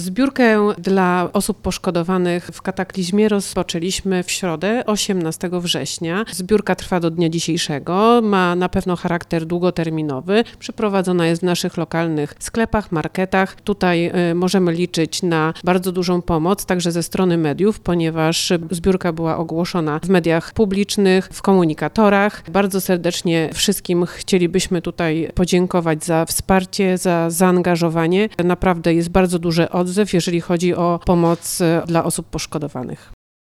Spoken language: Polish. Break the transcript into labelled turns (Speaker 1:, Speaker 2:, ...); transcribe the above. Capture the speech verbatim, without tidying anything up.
Speaker 1: Zbiórkę dla osób poszkodowanych w kataklizmie rozpoczęliśmy w środę, osiemnastego września. Zbiórka trwa do dnia dzisiejszego, ma na pewno charakter długoterminowy. Przeprowadzona jest w naszych lokalnych sklepach, marketach. Tutaj y, możemy liczyć na bardzo dużą pomoc, także ze strony mediów, ponieważ zbiórka była ogłoszona w mediach publicznych, w komunikatorach. Bardzo serdecznie wszystkim chcielibyśmy tutaj podziękować za wsparcie, za zaangażowanie. Naprawdę jest bardzo duży odzew, jeżeli chodzi o pomoc dla osób poszkodowanych.